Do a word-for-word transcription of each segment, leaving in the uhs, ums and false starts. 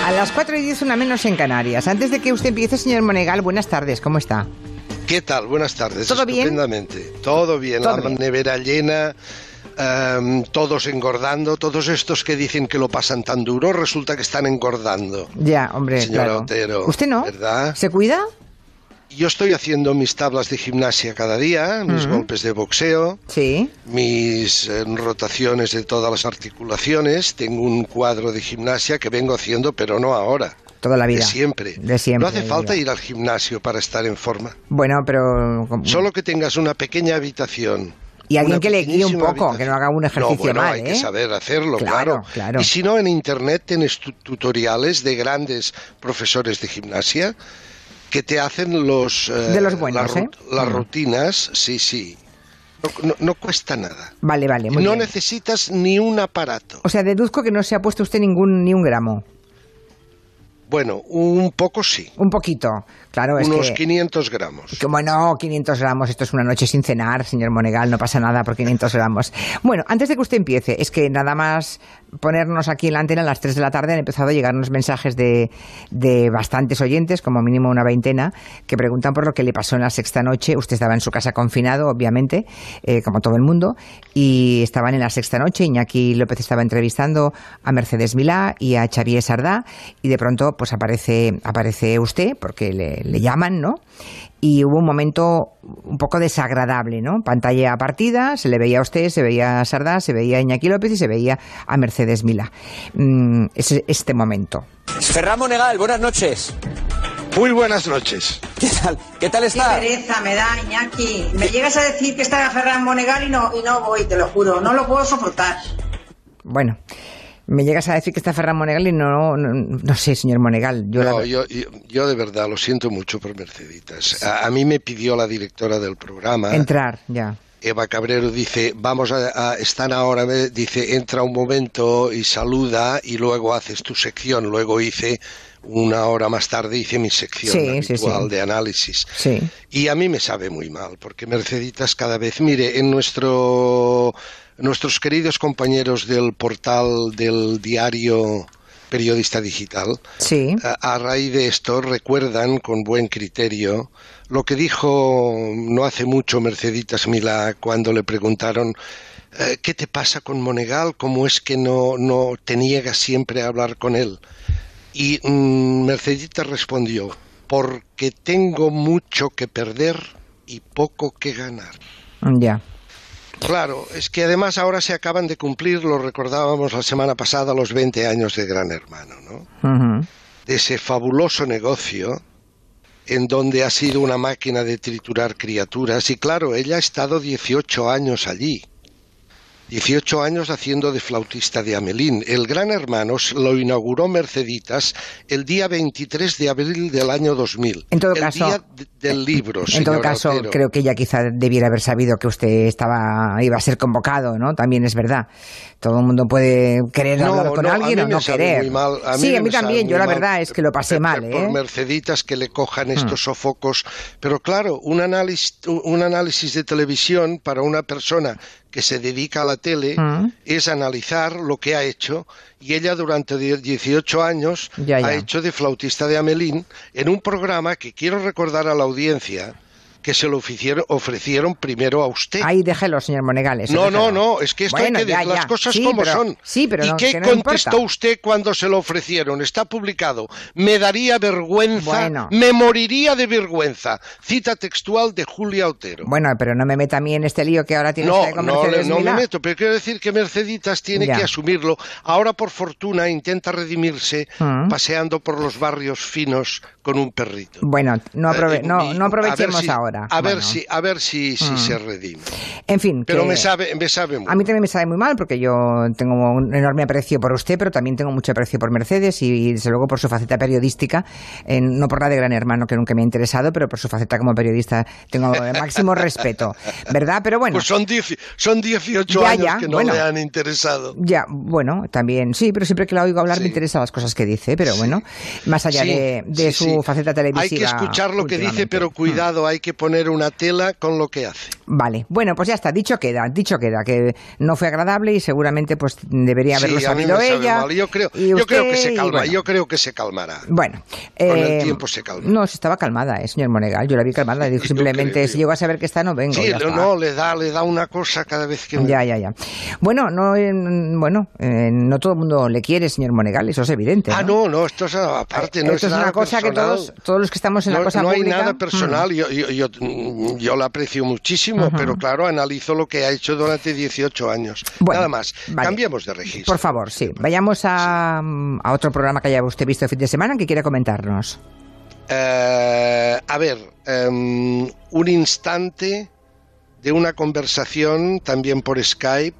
A las cuatro y diez, una menos en Canarias. Antes de que usted empiece, señor Monegal, buenas tardes, ¿cómo está? ¿Qué tal? Buenas tardes. ¿Todo bien? Estupendamente. Todo bien. ¿Todo la bien? nevera llena, um, todos engordando. Todos estos que dicen que lo pasan tan duro, resulta que están engordando. Ya, hombre, Señora claro. Otero. ¿Usted no? ¿Verdad? ¿Se cuida? Yo estoy haciendo mis tablas de gimnasia cada día, mis Uh-huh. golpes de boxeo, Sí. mis eh, rotaciones de todas las articulaciones. Tengo un cuadro de gimnasia que vengo haciendo, pero no ahora. Toda la vida. De siempre. De siempre. No hace falta diga. ir al gimnasio para estar en forma. Bueno, pero... Solo que tengas una pequeña habitación. Y alguien Una que le guíe un pequeñísima poco, habitación. que no haga un ejercicio no, bueno, mal, hay ¿eh? que saber hacerlo, Claro, claro. claro. Y si no, en internet tienes tu- tutoriales de grandes profesores de gimnasia que te hacen los... eh, De los buenos, las, ¿eh? las Mm. rutinas, sí, sí. No, no- no cuesta nada. Vale, vale, muy no bien. necesitas ni un aparato. O sea, deduzco que no se ha puesto usted ningún ni un gramo. Bueno, un poco sí. Un poquito. Claro, es Unos que... quinientos gramos. Como no, quinientos gramos, esto es una noche sin cenar, señor Monegal, no pasa nada por quinientos gramos. Bueno, antes de que usted empiece, es que nada más ponernos aquí en la antena a las tres de la tarde han empezado a llegar unos mensajes de, de bastantes oyentes, como mínimo una veintena, que preguntan por lo que le pasó en la sexta noche. Usted estaba en su casa confinado, obviamente, eh, como todo el mundo, y estaban en la sexta noche. Iñaki López estaba entrevistando a Mercedes Milá y a Xavier Sardá, y de pronto pues aparece, aparece usted, porque le le llaman, ¿no? Y hubo un momento un poco desagradable, ¿no? Pantalla partida, se le veía a usted, se veía a Sardá, se veía a Iñaki López y se veía a Mercedes Milá. Mm, es este momento. Ferran Monegal, buenas noches. Muy buenas noches. ¿Qué tal? ¿Qué tal está? Qué pereza me da, Iñaki. Me llegas a decir que está Ferran Monegal y no, y no voy, te lo juro. No lo puedo soportar. Bueno, me llegas a decir que está Ferran Monegal y no, no, no sé, señor Monegal. Yo, No, la... yo, yo, yo de verdad lo siento mucho por Merceditas. A, a mí me pidió la directora del programa, Entrar, ya. Eva Cabrero, dice, vamos a, a están ahora, me- dice, entra un momento y saluda y luego haces tu sección. Luego hice, una hora más tarde, hice mi sección Sí, habitual sí, sí. de análisis. Sí. Y a mí me sabe muy mal, porque Merceditas cada vez, mire, en nuestro, nuestros queridos compañeros del portal del diario Periodista Digital, Sí. a, a raíz de esto recuerdan con buen criterio lo que dijo no hace mucho Merceditas Milá cuando le preguntaron eh, ¿qué te pasa con Monegal? ¿Cómo es que no, no te niegas siempre a hablar con él? Y mm, Merceditas respondió, porque tengo mucho que perder y poco que ganar. Ya. Claro, es que además ahora se acaban de cumplir, lo recordábamos la semana pasada, los veinte años de Gran Hermano, ¿no? Ujú. De ese fabuloso negocio en donde ha sido una máquina de triturar criaturas. Y claro, ella ha estado dieciocho años allí. dieciocho años haciendo de flautista de Amelín. El Gran Hermano lo inauguró Merceditas el día veintitrés de abril del año dos mil. En todo el caso, día de- del libro, En señora todo caso, Otero. creo que ella quizá debiera haber sabido que usted estaba iba a ser convocado, ¿no? También es verdad. Todo el mundo puede querer No, hablar con no, a alguien mí o me no sabe querer. muy mal, a mí sí, a me mí sabe también. muy Yo la mal verdad es que lo pasé por- mal, por ¿eh? Merceditas que le cojan estos sofocos. Pero claro, un análisis, un análisis de televisión para una persona que se dedica a la tele Mm. es analizar lo que ha hecho. Y ella durante die- dieciocho años Ya, ya. ha hecho de flautista de Amelín en un programa que quiero recordar a la audiencia que se lo ofrecieron, ofrecieron primero a usted. Ahí déjelo, señor Monegal. eso No, no, déjelo. no, es que esto Bueno, hay que ya, decir las ya. cosas Sí, como pero- son. Sí, pero ¿Y no, qué que no contestó importa. usted cuando se lo ofrecieron? Está publicado. Me daría vergüenza, Bueno. me moriría de vergüenza. Cita textual de Julia Otero. Bueno, pero no me meta a mí en este lío que ahora tiene No, usted con no, le- Mercedes no me Milá. meto, pero quiero decir que Merceditas tiene Ya. que asumirlo. Ahora, por fortuna, intenta redimirse Mm. paseando por los barrios finos con un perrito. Bueno, no, aprove- Eh, no, y- no a ver aprovechemos si- ahora. A ver Bueno. si, a ver si, si se redime. En fin, Pero que- me sabe, me sabe muy A mí también me sabe muy mal porque yo tengo un enorme aprecio por usted, pero también tengo mucho aprecio por Mercedes y, desde luego, por su faceta periodística, en- no por la de Gran Hermano, que nunca me ha interesado, pero por su faceta como periodista tengo de máximo respeto, ¿verdad? Pero bueno, Pues son, dieci- son dieciocho Ya, años ya, que no bueno. le han interesado. ya, bueno, también, sí, pero siempre que la oigo hablar me Sí. interesan las cosas que dice, pero Sí. bueno, más allá Sí, de, de sí, su sí. faceta televisiva. Hay que escuchar lo que dice, últimamente. pero cuidado, hay que poner una tela con lo que hace. Vale, bueno, pues ya está, dicho queda, dicho queda, que no fue agradable y seguramente pues debería haberlo sí, sabido ella. Mal. Yo creo, y yo usted, creo que se calma, bueno. yo creo que se calmará. Bueno, con eh, el tiempo se calma. No, estaba calmada, eh, señor Monegal, yo la vi calmada, dijo simplemente, creo, si llego a saber que está, no vengo. Sí, le, no, le da, le da una cosa cada vez que... Ya, ya, ya. Bueno, no, eh, bueno, eh, no todo el mundo le quiere, señor Monegal, eso es evidente. Ah, no, no, no esto es aparte, eh, no esto es, es nada una cosa personal. que todos, todos los que estamos en no, la cosa no pública... No hay nada personal, mm. yo, yo, yo, yo la aprecio muchísimo, uh-huh. pero claro, analizo lo que ha hecho durante dieciocho años. Bueno, nada más, vale. Cambiemos de registro. Por favor, sí. Vayamos a, sí. a otro programa que haya usted visto el fin de semana que quiera comentarnos. Uh, a ver, um, un instante de una conversación también por Skype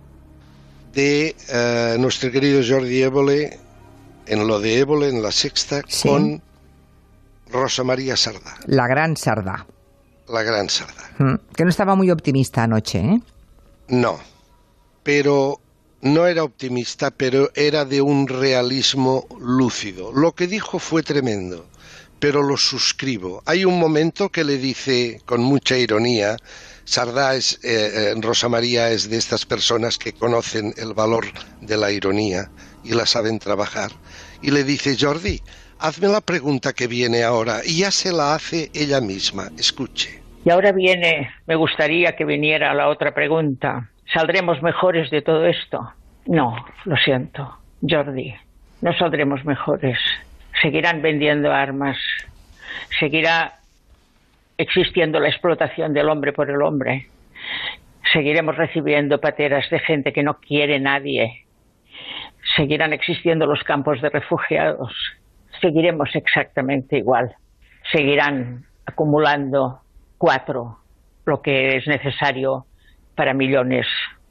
de uh, nuestro querido Jordi Évole, en lo de Évole, en La Sexta, sí. con Rosa María Sardá. La gran Sardá. La gran Sardá. Mm, que no estaba muy optimista anoche, ¿eh? No, pero no era optimista, pero era de un realismo lúcido. Lo que dijo fue tremendo, pero lo suscribo. Hay un momento que le dice con mucha ironía, Sardá es, eh, eh, Rosa María es de estas personas que conocen el valor de la ironía y la saben trabajar, y le dice, Jordi, hazme la pregunta que viene ahora, y ya se la hace ella misma. Escuche. Y ahora viene, me gustaría que viniera la otra pregunta. ¿Saldremos mejores de todo esto? No, lo siento, Jordi, no saldremos mejores. Seguirán vendiendo armas, seguirá existiendo la explotación del hombre por el hombre, seguiremos recibiendo pateras de gente que no quiere nadie, seguirán existiendo los campos de refugiados, seguiremos exactamente igual, seguirán acumulando cuatro, lo que es necesario para millones.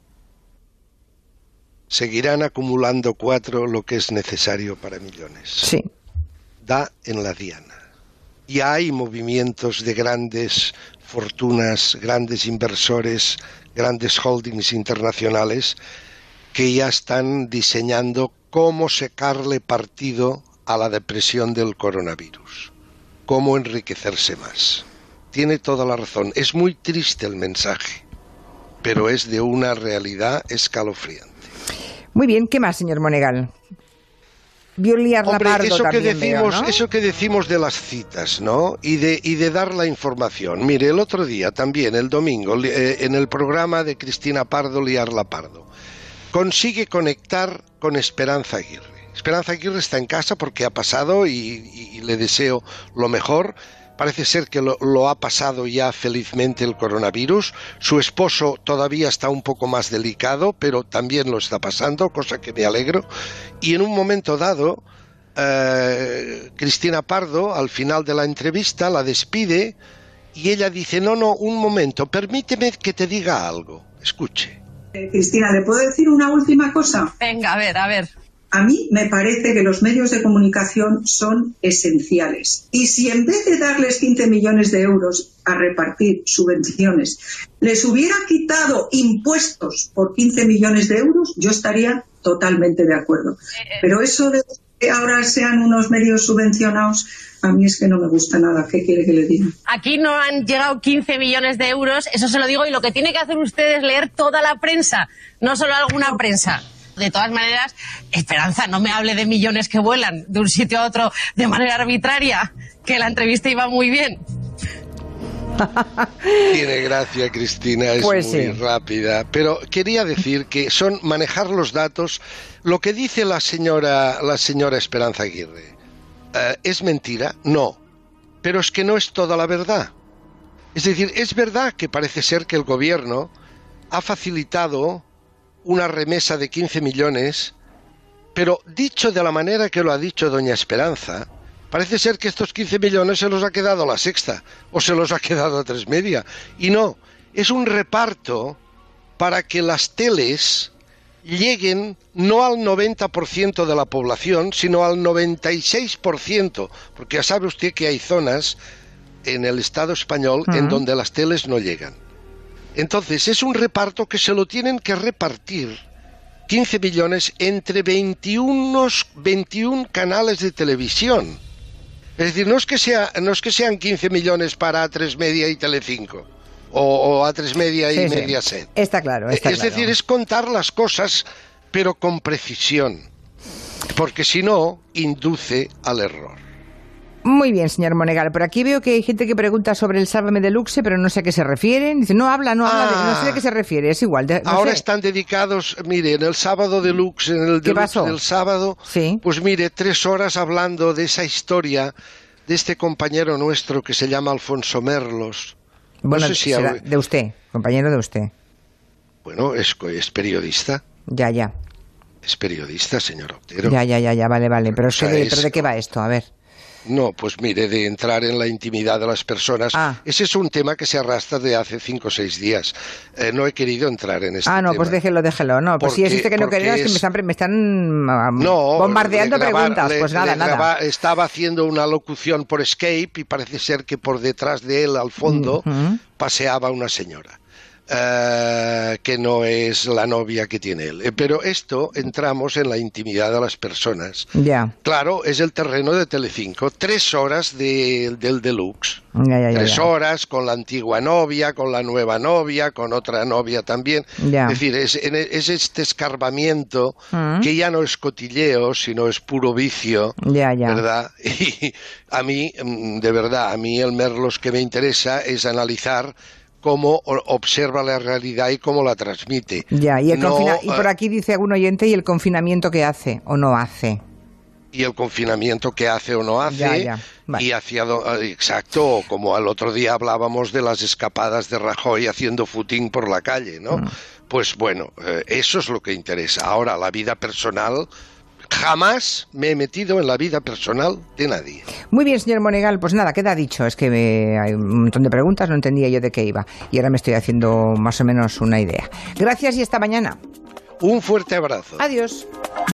Seguirán acumulando cuatro, lo que es necesario para millones. Sí. Da en la diana. Y hay movimientos de grandes fortunas, grandes inversores, grandes holdings internacionales que ya están diseñando cómo sacarle partido a la depresión del coronavirus, cómo enriquecerse más. Tiene toda la razón. Es muy triste el mensaje, pero es de una realidad escalofriante. Muy bien, ¿qué más, señor Monegal? Vio liar la Pardo eso también, que decimos, veo, ¿no? Eso que decimos de las citas, ¿no? Y de, y de dar la información. Mire, el otro día también, el domingo, eh, en el programa de Cristina Pardo, Liar la Pardo, consigue conectar con Esperanza Aguirre. Esperanza Aguirre está en casa porque ha pasado y, y, y le deseo lo mejor. Parece ser que lo, lo ha pasado ya felizmente el coronavirus. Su esposo todavía está un poco más delicado, pero también lo está pasando, cosa que me alegro. Y en un momento dado, eh, Cristina Pardo, al final de la entrevista, la despide y ella dice, no, no, un momento, permíteme que te diga algo. Escuche. Eh, Cristina, ¿le puedo decir una última cosa? Venga, a ver, a ver. A mí me parece que los medios de comunicación son esenciales. Y si en vez de darles quince millones de euros a repartir subvenciones, les hubiera quitado impuestos por quince millones de euros, yo estaría totalmente de acuerdo. Pero eso de que ahora sean unos medios subvencionados, a mí es que no me gusta nada. ¿Qué quiere que le diga? Aquí no han llegado quince millones de euros, eso se lo digo, y lo que tiene que hacer usted es leer toda la prensa, no solo alguna prensa. De todas maneras, Esperanza, no me hable de millones que vuelan de un sitio a otro de manera arbitraria, que la entrevista iba muy bien. Tiene gracia, Cristina, es pues muy sí. rápida. Pero quería decir que son manejar los datos. Lo que dice la señora, la señora Esperanza Aguirre, ¿eh, ¿es mentira? No. Pero es que no es toda la verdad. Es decir, es verdad que parece ser que el gobierno ha facilitado una remesa de quince millones, pero dicho de la manera que lo ha dicho doña Esperanza, parece ser que estos quince millones se los ha quedado La Sexta, o se los ha quedado a Tres Media, y no, es un reparto para que las teles lleguen no al noventa por ciento de la población, sino al noventa y seis por ciento, porque ya sabe usted que hay zonas en el Estado español uh-huh. en donde las teles no llegan. Entonces, es un reparto que se lo tienen que repartir quince millones entre veintiún, veintiún canales de televisión. Es decir, no es que sea, no es que sean quince millones para A tres Media y Telecinco, o, o A tres Media y Sí, sí. Mediaset. Está claro, está es claro. decir, es contar las cosas, pero con precisión, porque si no, induce al error. Muy bien, señor Monegal. Por aquí veo que hay gente que pregunta sobre el Sálvame Deluxe, pero no sé a qué se refieren. Dice, no habla, no habla, de- no sé de qué se refiere. Es igual. de- no Ahora sé. están dedicados, mire, en el sábado deluxe, en el ¿Qué deluxe pasó? del sábado, Sí. pues mire, tres horas hablando de esa historia de este compañero nuestro que se llama Alfonso Merlos. Bueno, no sé si será ha- de usted, compañero de usted. Bueno, es, co- es periodista, Ya, ya. es periodista, señor Otero. Ya, ya, ya, ya, vale, vale. Pero, O sea, sé de, es- ¿pero de qué va esto? A ver. No, pues mire, de entrar en la intimidad de las personas. Ah. Ese es un tema que se arrastra de hace cinco o seis días. Eh, no he querido entrar en este Ah, no, tema. pues déjelo, déjelo. No, pues si es Porque- este que no porque quería, es que me es- están, pre- me están ah, No, bombardeando le graba- preguntas. le- Pues nada, le nada. graba- estaba haciendo una locución por Skype y parece ser que por detrás de él, al fondo, Ujú. paseaba una señora. eh, que no es la novia que tiene él. Eh, Pero esto entramos en la intimidad de las personas. Ya, Claro, es el terreno de Telecinco. Tres horas de- del deluxe. ya, ya, ya. Tres ya. horas con la antigua novia, con la nueva novia, con otra novia también. Ya. Es decir, es, en- es este escarbamiento Mm. que ya no es cotilleo, sino es puro vicio, Ya, ya. ¿verdad? Y a mí, mm, de verdad, a mí el Merlos que me interesa es analizar cómo o- observa la realidad y cómo la transmite. Ya, y, el No, confina- y por eh, aquí dice algún oyente, ¿y el confinamiento qué hace o no hace? y el confinamiento que hace o no hace, Ya, ya. Vale. y hacia do- eh, exacto, como al otro día hablábamos de las escapadas de Rajoy haciendo footing por la calle, ¿no? Mm. Pues bueno, eh, eso es lo que interesa. Ahora, la vida personal, jamás me he metido en la vida personal de nadie. Muy bien, señor Monegal, pues nada, queda dicho. Es que me- hay un montón de preguntas, no entendía yo de qué iba. Y ahora me estoy haciendo más o menos una idea. Gracias y hasta mañana. Un fuerte abrazo. Adiós.